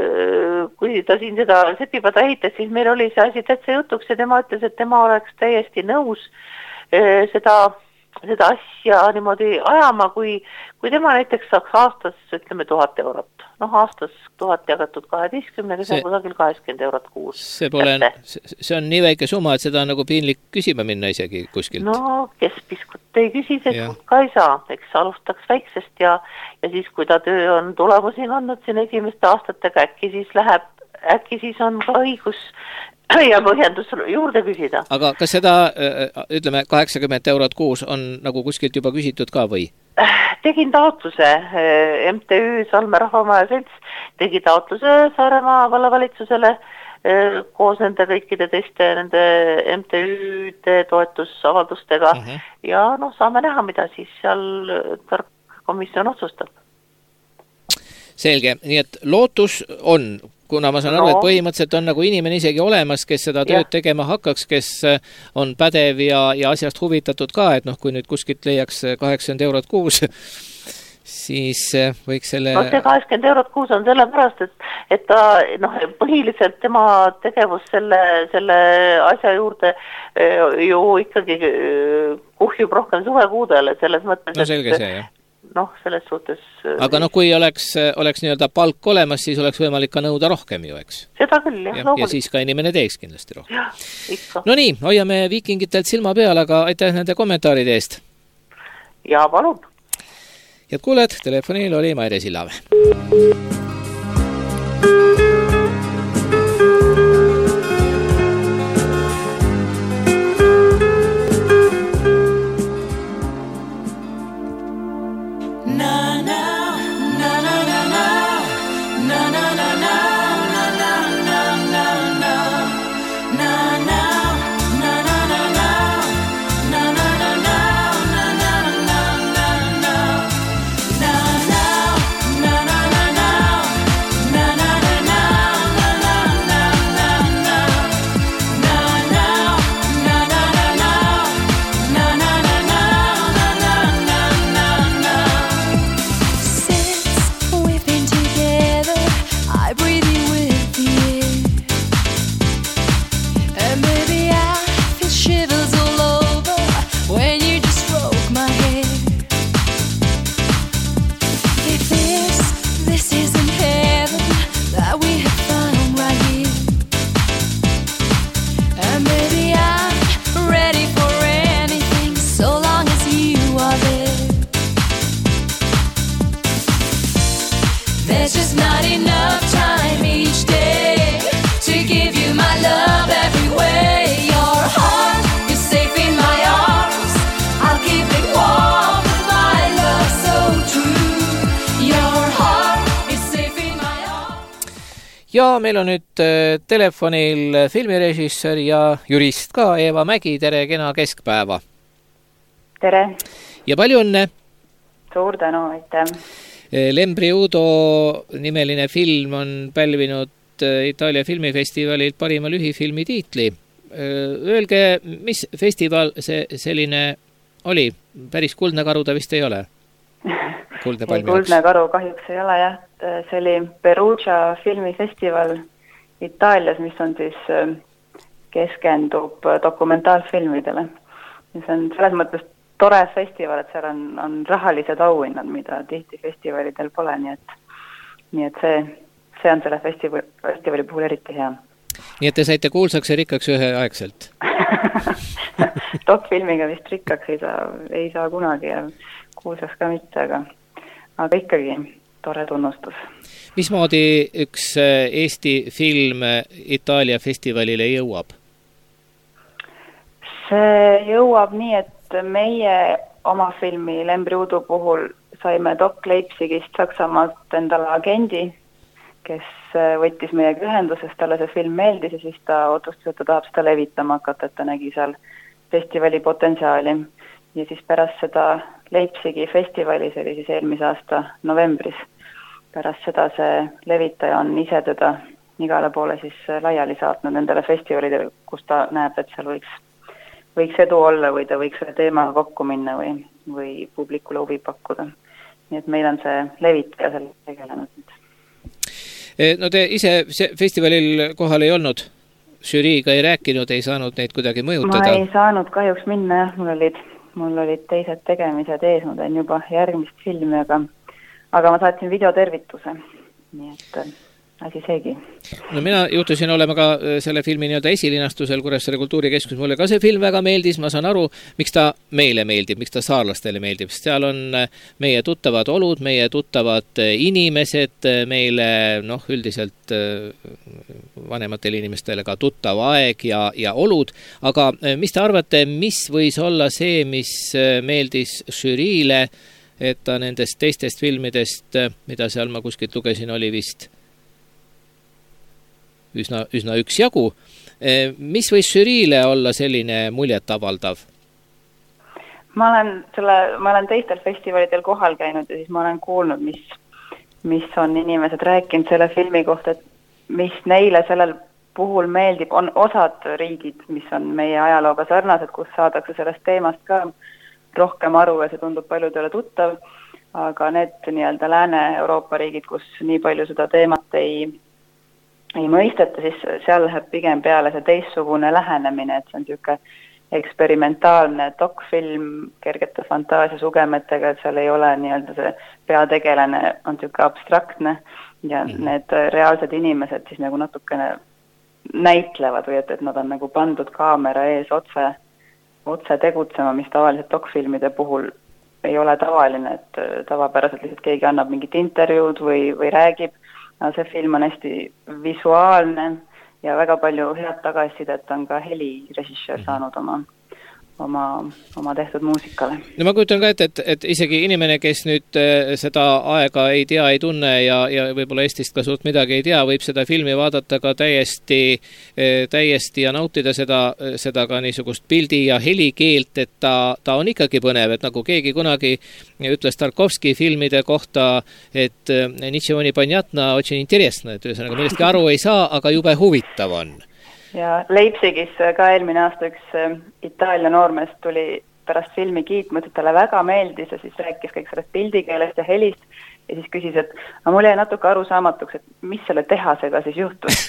kui ta siin seda sepipada ehitas, siis meil oli see asi täitsa jutuks ja tema ütles, et tema oleks täiesti nõus seda seda asja niimoodi ajama, kui, kui tema näiteks saaks aastas, ütleme, tuhat eurot. Noh, aastas tuhat jagatud kaheteistkümnega, see on kusagil kaheksakümmend eurot kuus. See pole, see on nii väike summa, et seda on nagu piinlik küsima minna isegi kuskilt. No, kes piskut ei küsi, see ka ei saa. Eks alustaks väiksest ja, ja siis, kui ta töö on tulemusi andnud siin esimeste aastatega, äkki siis läheb, äkki siis on ka õigus ja põhjendus juurde küsida. Aga kas seda, ütleme, kaheksakümmend eurot kuus on nagu kuskilt juba küsitud ka või? Tegin taotluse, M T Ü Salme Rahvamaja Selts tegi taotluse Saaremaa vallavalitsusele koos nende kõikide teiste nende M T Ü-de toetusavaldustega uh -huh. ja noh, saame näha, mida siis seal tark komisjon otsustab. Selge, nii et lootus on, kuna ma saan aru, no. et põhimõtteliselt on nagu inimene isegi olemas, kes seda tööd ja. tegema hakkaks, kes on pädev ja, ja asjast huvitatud ka, et noh, kui nüüd kuskilt leiaks kaheksakümmend eurot kuus, siis võiks selle... No see kaheksakümmend eurot kuus on sellepärast, et, et ta, noh, põhiliselt tema tegevus selle, selle asja juurde ju ikkagi kuhjub rohkem suvekuudele, selles mõttes, no selge see, jah. Noh, selles suhtes... Aga noh, kui oleks, oleks nii-öelda palk olemas, siis oleks võimalik ka nõuda rohkem ju, eks? Seda küll, jah. Ja, ja siis ka inimene teeks kindlasti rohkem. Jah, ikka. No nii, hoiame viikingitelt silma peal, aga aitäh nende kommentaaride eest. Ja palun. Head kuuled, telefonil oli Maire Sillav. Ja meil on nüüd telefonil filmirežissöör ja jurist ka Eeva Mägi, tere, kena keskpäeva. Tere. Ja palju õnne. Suur tänu, aitäh. Lembri Udo nimeline film on pälvinud Itaalia filmifestivalilt parima lühifilmi tiitli. Öelge, mis festival see selline oli? Päris Kuldne karu ta vist ei ole? Kuldne, ei, Kuldne karu kahjuks ei ole, jah. See oli Perugia filmifestival Itaalias, mis on siis keskendub dokumentaalfilmidele. Ja see on selles mõttes tore festival, et seal on, on rahalised auhinnad, mida tihti festivalidel pole, nii et, nii et see, see on selle festival, festivali puhul eriti hea. Nii et te saite kuulsaks ja rikkaks ühe aegselt? Dokfilmiga vist rikkaks ei saa, ei saa kunagi ja kuulsaks ka mitte, aga, aga ikkagi tore tunnustus. Mismoodi üks Eesti film Itaalia festivalile jõuab? See jõuab nii, et meie oma filmi Lembri Udo puhul saime Doc Leipzigist Saksamaalt endale agendi, kes võttis meiega ühendusest, talle see film meeldis ja siis ta otsustas, et ta tahab seda levitama hakata, et ta nägi seal festivali potentsiaali. Ja siis pärast seda Leipzigi festivalis, oli siis eelmise aasta novembris, pärast seda see levitaja on ise teda igale poole siis laiali saatnud nendele festivalidele, kus ta näeb, et seal võiks, võiks edu olla või ta võiks selle teemaga kokku minna või, või publikule huvi pakkuda. Nii et meil on see levitaja selle tegelenud nüüd. No te ise festivalil kohal ei olnud, žüriiga ei rääkinud, ei saanud neid kuidagi mõjutada? Ma ei saanud kahjuks minna, jah, mul olid, mul olid teised tegemised ees, ma teen juba järgmist filmi, aga, aga ma saatsin videotervituse, nii et asi seegi. No mina juhtusin olema ka selle filmi nii-öelda esilinastusel Kuressaare Kultuurikeskus, mulle ka see film väga meeldis, ma saan aru, miks ta meile meeldib, miks ta saarlastele meeldib, sest seal on meie tuttavad olud, meie tuttavad inimesed, meile noh, üldiselt vanematele inimestele ka tuttav aeg ja, ja olud, aga mis te arvate, mis võis olla see, mis meeldis žüriile, et ta nendest teistest filmidest, mida seal ma kuskilt lugesin, oli vist Üsna, üsna üks jagu. Mis võis žüriile olla selline muljet avaldav? Ma olen, selle, ma olen teistel festivalidel kohal käinud ja siis ma olen kuulnud, mis, mis on inimesed rääkinud selle filmi kohta, et mis neile sellel puhul meeldib. On osad riigid, mis on meie ajalooga sarnased, kus saadakse sellest teemast ka rohkem aru ja see tundub paljudele tuttav, aga need nii-öelda Lääne-Euroopa riigid, kus nii palju seda teemat ei ei mõisteta, siis seal läheb pigem peale see teissugune lähenemine, et see on niisugune eksperimentaalne dokfilm kergete fantaasia sugemetega, et seal ei ole nii-öelda see peategelane on niisugune abstraktne ja mm. need reaalsed inimesed siis nagu natukene näitlevad või et, et nad on nagu pandud kaamera ees otse, otse tegutsema, mis tavaliselt dokfilmide puhul ei ole tavaline, et tavapäraselt lihtsalt keegi annab mingit intervjuud või, või räägib. No, see film on hästi visuaalne ja väga palju head tagasisidet on ka helirežissöör saanud oma oma, oma tehtud muusikale. No ma kujutan ka, et, et, et isegi inimene, kes nüüd seda aega ei tea, ei tunne ja, ja võib-olla Eestist ka suurt midagi ei tea, võib seda filmi vaadata ka täiesti, täiesti ja nautida seda, seda ka niisugust pildi ja helikeelt, et ta, ta on ikkagi põnev, et nagu keegi kunagi ütles Tarkovski filmide kohta, et Nitševoni Panjatna очень интересно, et ühesõnaga millestki aru ei saa, aga jube huvitav on. Ja Leipzigis ka eelmine aasta üks Itaalia noormees tuli pärast filmi kiitma, et talle väga meeldis ja siis rääkis kõik sellest pildikeelest ja helist ja siis küsis, et aga mul jäi natuke aru saamatuks, et mis selle tehasega siis juhtus.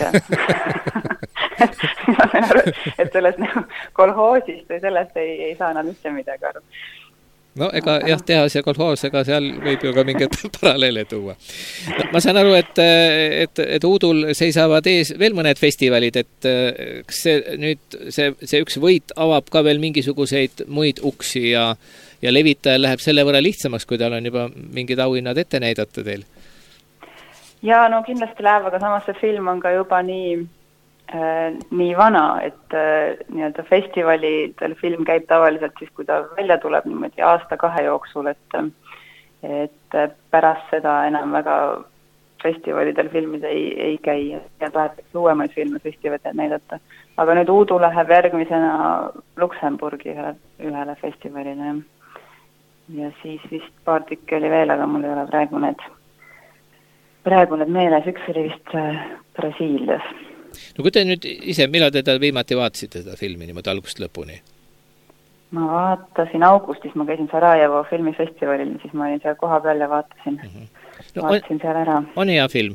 et sellest nagu kolhoosist või sellest ei, ei saa nad mitte midagi aru. No ega jah, tehas ja kolhoos, ega seal võib ju ka mingid paralleele tuua. No, ma saan aru, et, et, et Uudul seisavad ees veel mõned festivalid, et kas see nüüd, see, see üks võit avab ka veel mingisuguseid muid uksi ja, ja levitajal läheb selle võrra lihtsamaks, kui tal on juba mingid auhinnad ette näidata teil? Ja no kindlasti läheb, aga samas see film on ka juba nii Äh, nii vana, et äh, nii-öelda festivalidel film käib tavaliselt siis, kui ta välja tuleb niimoodi aasta-kahe jooksul, et, et pärast seda enam väga festivalidel filmid ei, ei käi ja tahetakse uuemaid filme festivalidel näidata. Aga nüüd Uudu läheb järgmisena Luksemburgi ühele, ühele festivalile ja siis vist paar tükki oli veel, aga mul ei ole praegu need, praegu need meeles, üks oli vist äh, Brasiilias. No kui te nüüd ise, millal te viimati vaatasite seda filmi niimoodi algust lõpuni? Ma vaatasin augustis, ma käisin Sarajevo filmifestivalil, siis ma olin seal koha peal ja vaatasin, mm -hmm. no, vaatasin on, seal ära. On hea film?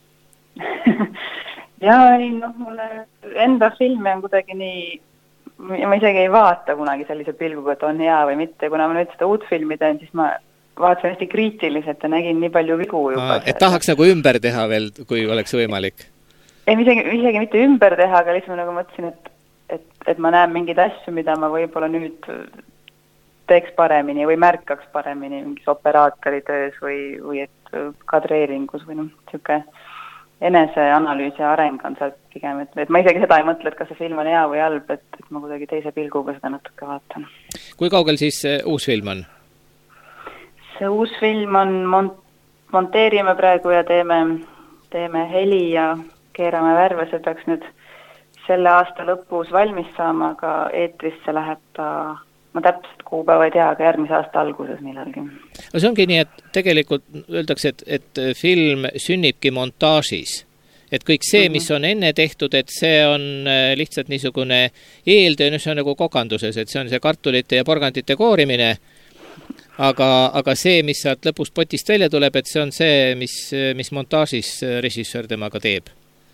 ja ei, noh, mulle enda filmi on kuidagi nii, ma isegi ei vaata kunagi sellise pilguga, et on hea või mitte, kuna ma nüüd seda uut filmi teen, siis ma vaatasin hästi kriitiliselt ja nägin nii palju vigu juba. Aa, et tahaks nagu ümber teha veel, kui oleks võimalik? Ei, isegi, isegi mitte ümber teha, aga lihtsalt nagu mõtlesin, et, et, et ma näen mingeid asju, mida ma võib-olla nüüd teeks paremini või märkaks paremini mingis operaatori töös või, või et kadreeringus või noh, siuke eneseanalüüs ja areng on seal pigem, et, et ma isegi seda ei mõtle, et kas see film on hea või halb, et, et ma kuidagi teise pilguga seda natuke vaatan. Kui kaugel siis uus film on? See uus film on, mont- monteerime praegu ja teeme, teeme heli ja keerame värve, see peaks nüüd selle aasta lõpus valmis saama, aga eetrisse läheb ta, ma täpselt kuupäeva ei tea, aga järgmise aasta alguses millalgi. No see ongi nii, et tegelikult öeldakse, et, et film sünnibki montaažis. Et kõik see, mis on enne tehtud, et see on lihtsalt niisugune eeltöö, see on nagu kokanduses, et see on see kartulite ja porgandite koorimine, aga, aga see, mis sealt lõpust potist välja tuleb, et see on see, mis, mis montaažis režissöör temaga teeb.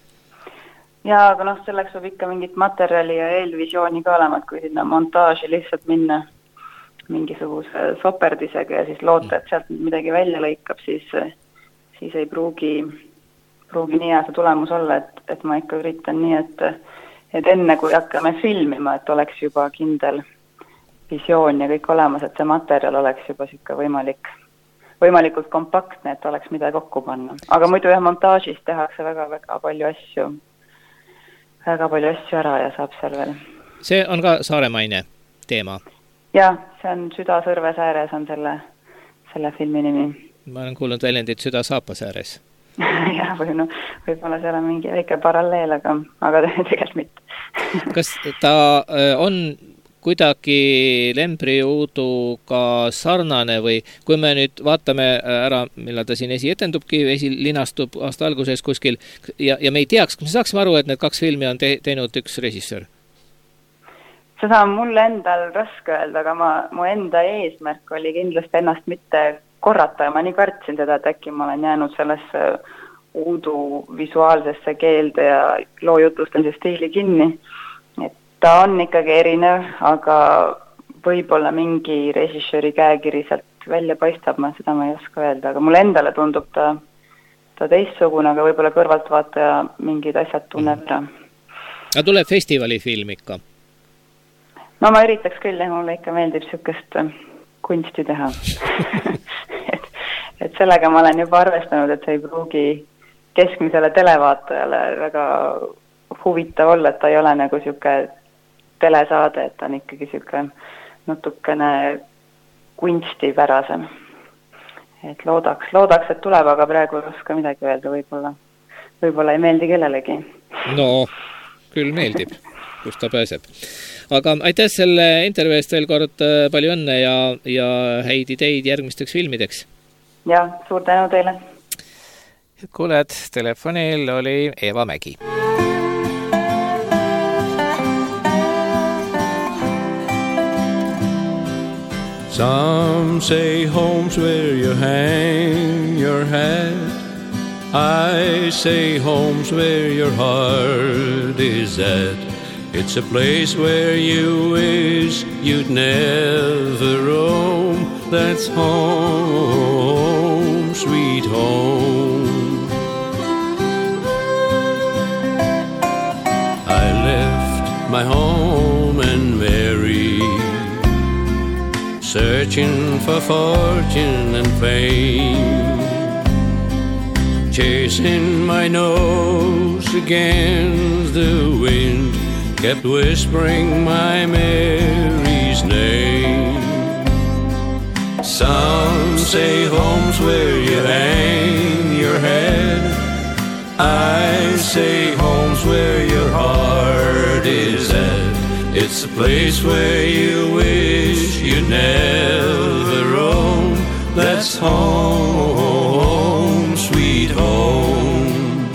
Ja, aga noh, selleks võib ikka mingit materjali ja eelvisiooni ka olema, et kui sinna montaaži lihtsalt minna mingisuguse soperdisega ja siis loota, et sealt midagi välja lõikab, siis, siis ei pruugi, pruugi nii hea see tulemus olla, et, et ma ikka üritan nii, et, et enne kui hakkame filmima, et oleks juba kindel visioon ja kõik olemas, et see materjal oleks juba siuke võimalik, võimalikult kompaktne, et oleks mida kokku panna. Aga muidu jah, montaažis tehakse väga-väga palju asju väga palju asju ära ja saab seal veel. See on ka saaremaine teema? Jah, see on Süda Sõrves ääres on selle, selle filmi nimi. Ma olen kuulnud väljendit Süda Saapas ääres. jah, või no, võib-olla seal on mingi väike paralleel, aga, aga tegelikult mitte. Kas ta on kuidagi Lembri Uuduga sarnane või kui me nüüd vaatame ära, millal ta siin esi etendubki, esi linastub aasta alguses kuskil ja, ja me ei teaks, kas me saaksime aru, et need kaks filmi on te, teinud üks režissöör? Seda on mul endal raske öelda, aga ma, mu enda eesmärk oli kindlasti ennast mitte korrata ja ma nii kartsin seda, et äkki ma olen jäänud sellesse Uudu visuaalsesse keelde ja loo jutustamise stiili kinni. Ta on ikkagi erinev, aga võib-olla mingi režissööri käekiri sealt välja paistab, ma seda ma ei oska öelda, aga mulle endale tundub ta, ta teistsugune, aga võib-olla kõrvaltvaataja mingid asjad tunneb ära. Aga tuleb festivali film ikka? No ma üritaks küll ja mulle ikka meeldib siukest kunsti teha. et, et sellega ma olen juba arvestanud, et see ei pruugi keskmisele televaatajale väga huvitav olla, et ta ei ole nagu siuke telesaade, et ta on ikkagi siuke natukene kunstipärasem. Et loodaks, loodaks, et tuleb, aga praegu ei oska midagi öelda, võib-olla, võib-olla ei meeldi kellelegi. No, küll meeldib, kus ta pääseb. Aga aitäh selle intervjuu eest veel kord, palju õnne ja, ja häid ideid järgmisteks filmideks. Ja, suur tänu teile. Kuuled, telefonil oli Eva Mägi. Some say home's where you hang your hat. I say home's where your heart is at. It's a place where you wish you'd never roam. That's home, sweet home. I left my home and married, searching for fortune and fame, chasing my nose against the wind, kept whispering my Mary's name. Some say home's where you hang your head. I say home's where your heart is at. It's a place where you wish you'd never roam. That's home, sweet home.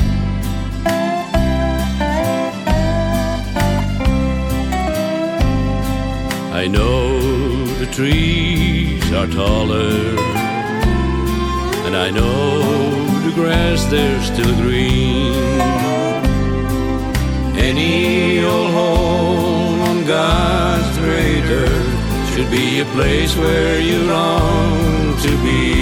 I know the trees are taller, and I know the grass there's still green. Any old home on God's great earth should be a place where you long to be.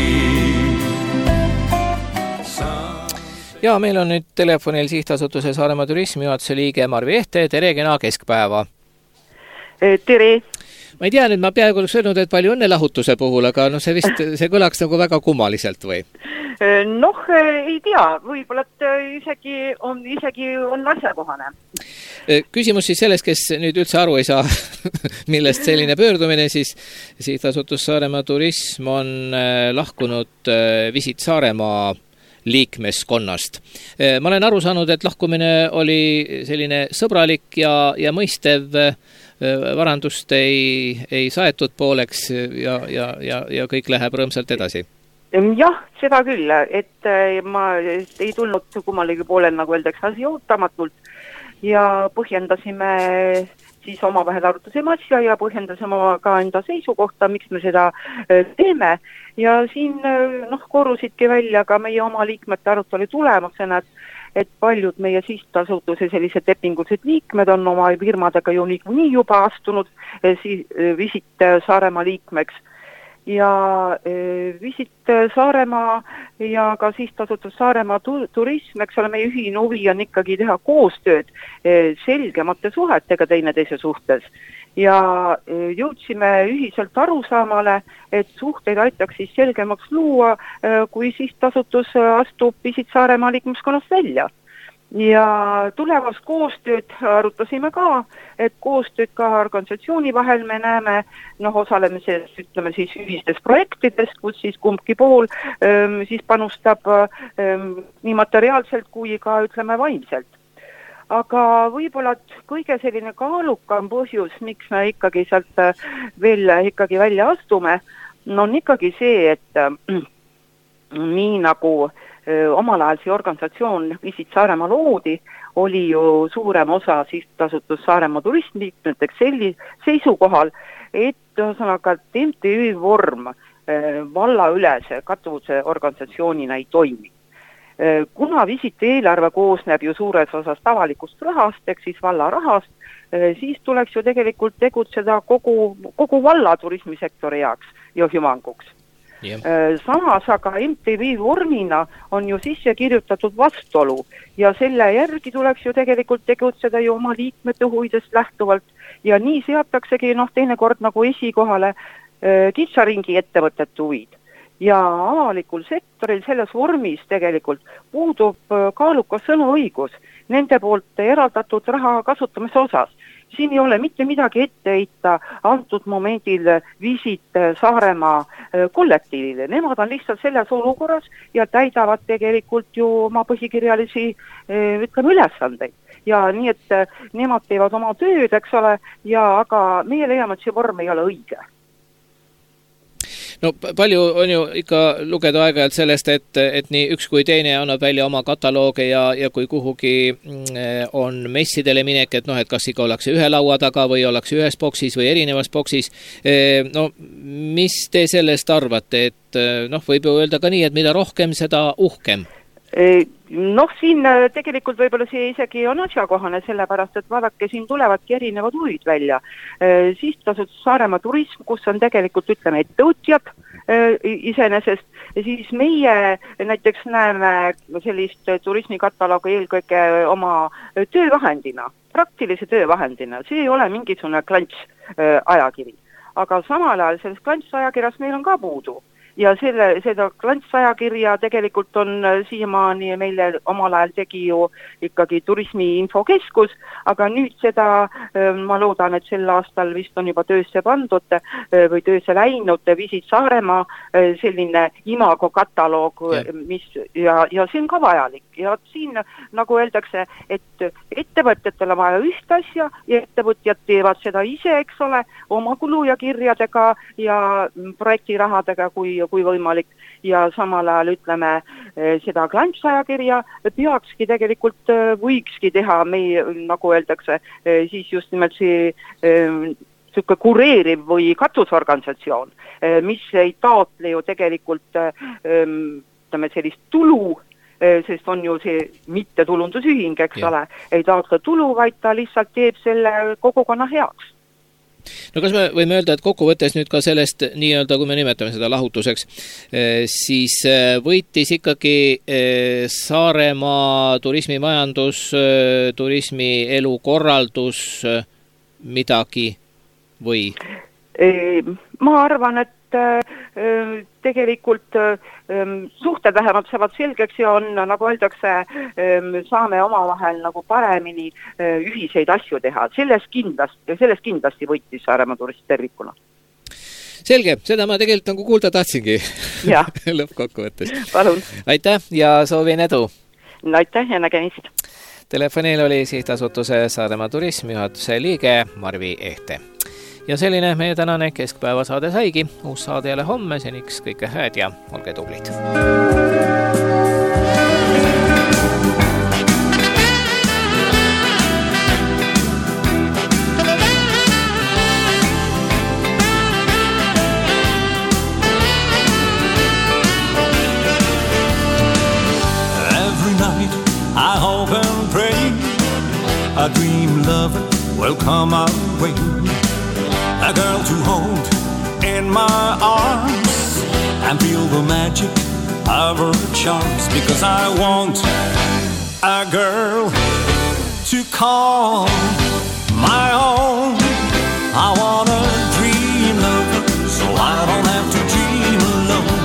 Ja meil on nüüd telefonil Sihtasutuse Saaremaa turismijuhatuse liige Marvi Ehte. Tere, kena keskpäeva. Tere. Ma ei tea nüüd, ma peaaegu oleks öelnud, et palju õnne lahutuse puhul, aga no see vist, see kõlaks nagu väga kummaliselt või? Noh, ei tea, võib-olla isegi on, isegi on asjakohane. Küsimus siis sellest, kes nüüd üldse aru ei saa, millest selline pöördumine, siis Sihtasutus Saaremaa turism on lahkunud Visit Saaremaa liikmeskonnast. Ma olen aru saanud, et lahkumine oli selline sõbralik ja, ja mõistev, varandust ei, ei saetud pooleks ja, ja, ja, ja kõik läheb rõõmsalt edasi. Jah, seda küll, et ma ei tulnud kummalegi poolel, nagu öeldakse, asi ootamatult ja põhjendasime siis oma vahel arutasime asja ja põhjendasime ka enda seisukohta, miks me seda teeme. Ja siin noh, korusidki välja ka meie oma liikmete arutelu tulemusena, et et paljud meie sihtasutuse sellised lepingulised liikmed on oma firmadega ju nii juba astunud Visit Saaremaa liikmeks. Ja Visit Saaremaa ja ka Sihtasutus Saaremaa turism, eks ole, meie ühine huvi on ikkagi teha koostööd selgemate suhetega teineteise suhtes. Ja jõudsime ühiselt arusaamale, et suhteid aitaks siis selgemaks luua, kui Sihtasutus astub Visit Saaremaa liikmeskonnast välja. Ja tulevast koostööd arutasime ka, et koostööd ka organisatsiooni vahel me näeme, noh, osalemises, ütleme siis ühistes projektides, kus siis kumbki pool ähm, siis panustab ähm, nii materiaalselt kui ka, ütleme, vaimselt. Aga võib-olla kõige selline kaalukam põhjus, miks me ikkagi sealt veel ikkagi välja astume, on ikkagi see, et äh, nii nagu omal ajal see organisatsioon Visit Saaremaa loodi, oli ju suurem osa Sihtasutus Saaremaa turismiliikmeteks selli seisukohal, et ühesõnaga M T Ü vorm vallaülese katuvuse organisatsioonina ei toimi. Kuna Visiti eelarve koosneb ju suures osas avalikust rahast, ehk siis valla rahast, siis tuleks ju tegelikult tegutseda kogu, kogu valla turismisektori jaoks ja hüvanguks. Yeah. Samas aga M T V vormina on ju sisse kirjutatud vastuolu ja selle järgi tuleks ju tegelikult tegutseda ju oma liikmete huvidest lähtuvalt ja nii seataksegi noh, teinekord nagu esikohale kitsaringi ettevõtete huvid ja avalikul sektoril selles vormis tegelikult puudub kaalukas sõnuõigus nende poolt eraldatud raha kasutamise osas. Siin ei ole mitte midagi ette heita antud momendil visit Saaremaa kollektiivile. Nemad on lihtsalt selles olukorras ja täidavad tegelikult ju oma põhikirjalisi ütleme ülesandeid. Ja nii, et nemad teevad oma tööd, eks ole, ja aga meie leiame, et see vorm ei ole õige. No palju on ju ikka lugeda aeg-ajalt sellest, et, et nii üks kui teine annab välja oma katalooge ja, ja kui kuhugi on messidele minek, et noh, et kas ikka ollakse ühe laua taga või ollakse ühes boksis või erinevas boksis. No, mis te sellest arvate, et noh, võib ju öelda ka nii, et mida rohkem, seda uhkem? Noh, siin tegelikult võib-olla see isegi on asjakohane, sellepärast, et vaadake, siin tulevadki erinevad huvid välja. Sihtasutus Saaremaa turism, kus on tegelikult, ütleme, ettevõtjad iseenesest, siis meie näiteks näeme sellist turismikataloogi eelkõige oma töövahendina, praktilise töövahendina. See ei ole mingisugune klants ajakiri. Aga samal ajal selles klants ajakirjas meil on ka puudu. Ja selle, seda klantsajakirja tegelikult on siiamaani meile omal ajal tegi ju ikkagi turismi infokeskus, aga nüüd seda, ma loodan, et sel aastal vist on juba töösse pandud või töösse läinud Visit Saaremaa selline imago kataloog, mis, ja, ja see on ka vajalik. Ja siin, nagu öeldakse, et ettevõtjatel on vaja üht asja ja ettevõtjad teevad seda ise, eks ole, oma kulu ja kirjadega ja projektirahadega, kui kui võimalik, ja samal ajal ütleme seda klantsajakirja peakski tegelikult võikski teha meie, nagu öeldakse, siis just nimelt see selline kureeriv või katusorganisatsioon, mis ei taotle ju tegelikult ütleme sellist tulu, sest on ju see mittetulundusühing, eks ole, ei taotle tulu, vaid ta lihtsalt teeb selle kogukonna heaks. No kas me võime öelda, et kokkuvõttes nüüd ka sellest nii-öelda, kui me nimetame seda lahutuseks, siis võitis ikkagi Saaremaa turismimajandus, turismi elukorraldus midagi või? Ma arvan, et tegelikult suhted vähemalt saavad selgeks ja on, nagu öeldakse, saame omavahel nagu paremini ühiseid asju teha. Selles kindlasti, selles kindlasti võitis Saaremaa turist tervikuna. Selge, seda ma tegelikult nagu kuulda tahtsingi lõppkokkuvõttes. Palun. Aitäh ja soovin edu. Aitäh ja nägemist. Telefonil oli sihtasutuse Saaremaa turism juhatuse liige Marvi Ehte. Ja selline meie tänane keskpäevasaade saigi. Uus saade jälle homme, seniks kõike hääd ja olge tublid. Every night I hope and pray a dream lover will come our way. A girl to hold in my arms and feel the magic of her charms, because I want a girl to call my own. I want a dream lover so I don't have to dream alone.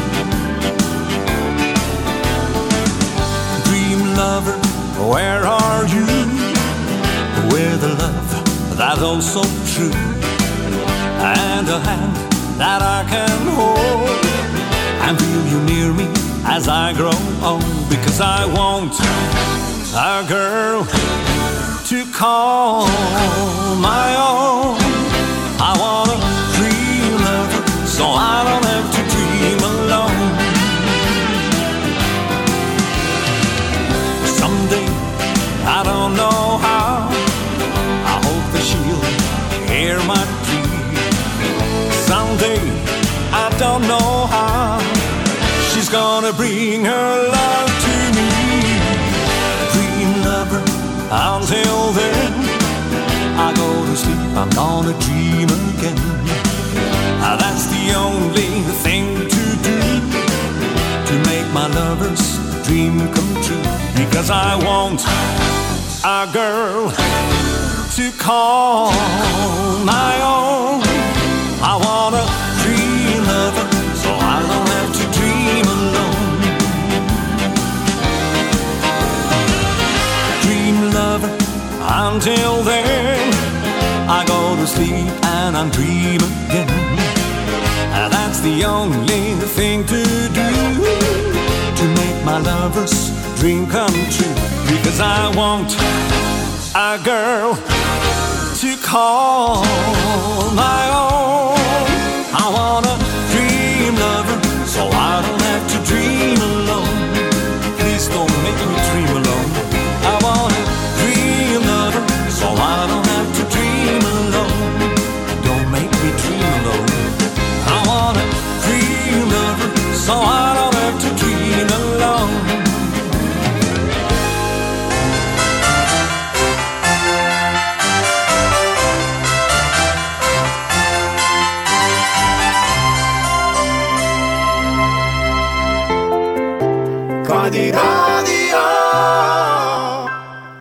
Dream lover, where are you? With a love that's also true, and a hand that I can hold and feel you near me as I grow old, because I want a girl to call my own. I want a dream lover so I don't have to dream alone. Someday, I don't know how, I hope that she'll hear my plea. Someday, I don't know how, she's gonna bring her love to me. Dream lover, until then, I go to sleep, I'm gonna dream again. That's the only thing to do, to make my lover's dream come true. Because I want a girl to call my own. I want a Until then, I go to sleep and I dream again. That's the only thing to do to make my lover's dream come true. Because I want a girl to call my own. I want a dream lover, so I don't have to dream alone. Please don't make me dream alone. I want a dream lover, so I don't have to dream alone. Don't make me dream alone. I want a dream lover, so I don't have to dream alone. Candidat